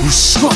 گوش کن.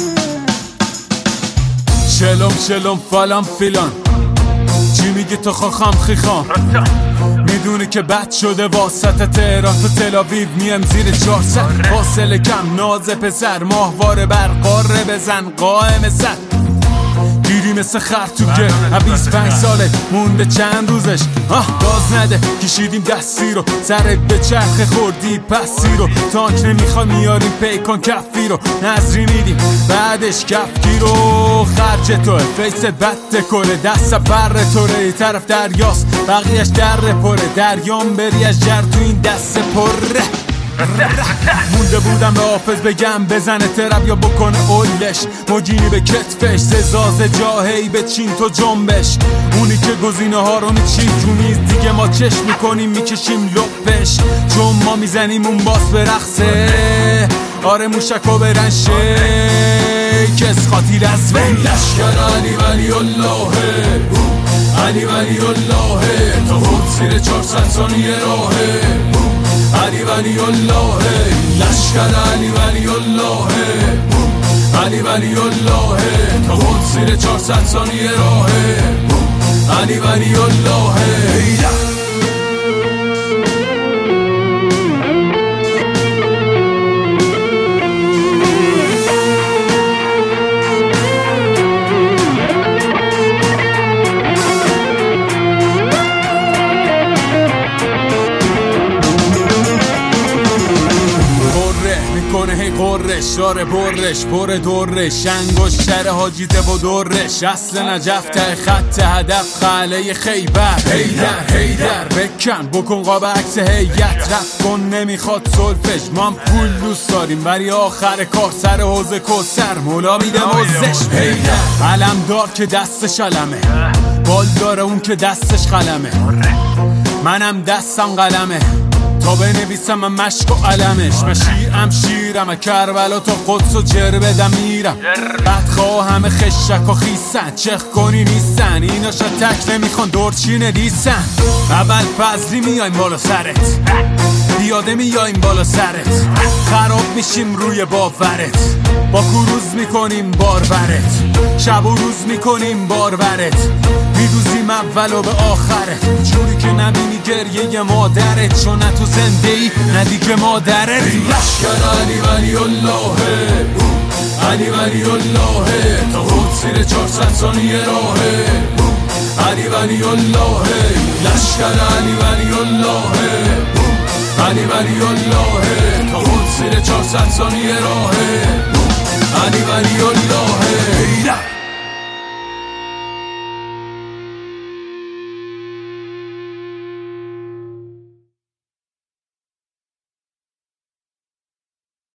شلم فلان فیلان، چی میگی تو خاخام خیخام؟ میدونی که بد شده واسط تهران تو تل‌آویو میم زیر 400. فاصله کم ناز پسر ماهواره بر قاره بزن قائم سر. گیری مثل خر تو گه 25 ساله مونده چند روزش گاز نده. کشیدیم دستی رو سرت به چرخ خوردی پسی رو. تانک نمیخوای میاریم پیکان کفی رو. نظری میدیم بعدش کفکی رو. خرج توه فیست بد دکوره دست بر توره. ای طرف دریاست بقیهش در پره. دریام بری از جر تو این دست پره. مونده بودم به حافظ بگم بزنه ترپ یا بکنه اولش. موجینی به کتفش ززاز جاهی به چین تو جنبش. اونی که گزینه ها رو میچید تو میز دیگه ما چشم میکنیم میکشیم لپش. چون ما میزنیم اون باس به رقصه. آره موشکو برن شیکس خاطیر از وی. لشکر علی ولی اللهه، علی ولی اللهه. تا خود زیر 400 ثانیه راهه. علی ولی اللهه، لشکر علی ولی اللهه. علی ولی اللهه، تا خود زیر 400 ثانیه راهه. علی ولی اللهه. هی قرش داره برش پر دورش. انگوش شر حاجیده و دورش. اصل نجف ته خط هدف خاله خیبر. هیدر بکن بکن قاب عکس هیئت. رفت کن نمیخواد سلفش. ما هم پول دوست داریم ولی آخر کار سر حوزه کسر مولا میده مزش. علم دار که دستش علمه. بال داره اون که دستش قلمه. منم دستم قلمه تا بنویسم من مشک و علمش. مشیرم شیرم کربلا تا قدس و جر بدم میرم. بدخواه همه خشک و خیسن. چخ کنی نیستن اینا شتک نمیخوان دورچینه دیسن. اول فضلی میایم بالا سرت. پیاده میایم بالا سرت. خراب میشیم روی باورت. با کروز میکنیم بارورت. شب و روز میکنیم بارورت. میدوزیم اول و به آخرت. جوری که نبینی گریه مادرت. چون نه تو زنده ای نه دیگه مادرت. لشکر علی ولی اللهه، علی ولی اللهه. تا خود زیر 400 ثانیه راهه. علی ولی اللهه، لشکر علی ولی اللهه. علی ولی اللهه، تا خود زیر 400 ثانیه راهه. علی ولی اللهه.